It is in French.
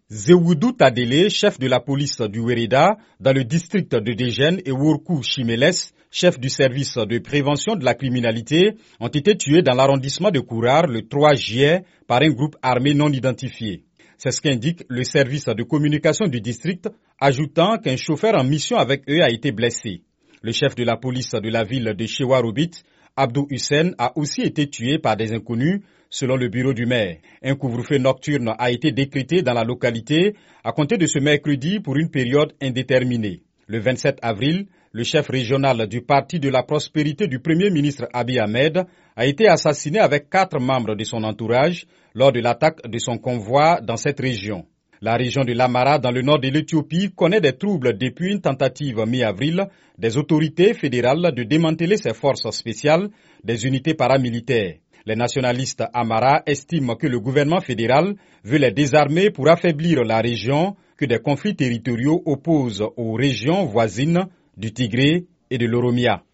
Zewudou Tadele, chef de la police du Wéreda, dans le district de Dégène, et Workou Chimeles, chef du service de prévention de la criminalité, ont été tués dans l'arrondissement de Kourar le 3 juillet par un groupe armé non identifié. C'est ce qu'indique le service de communication du district, ajoutant qu'un chauffeur en mission avec eux a été blessé. Le chef de la police de la ville de Chewarobit, Abdou Hussein, a aussi été tué par des inconnus, selon le bureau du maire. Un couvre-feu nocturne a été décrété dans la localité à compter de ce mercredi pour une période indéterminée. Le 27 avril, le chef régional du Parti de la prospérité du Premier ministre Abiy Ahmed a été assassiné avec 4 membres de son entourage lors de l'attaque de son convoi dans cette région. La région de l'Amara, dans le nord de l'Éthiopie, connaît des troubles depuis une tentative mi-avril des autorités fédérales de démanteler ses forces spéciales, des unités paramilitaires. Les nationalistes Amara estiment que le gouvernement fédéral veut les désarmer pour affaiblir la région, que des conflits territoriaux opposent aux régions voisines du Tigré et de l'Oromia.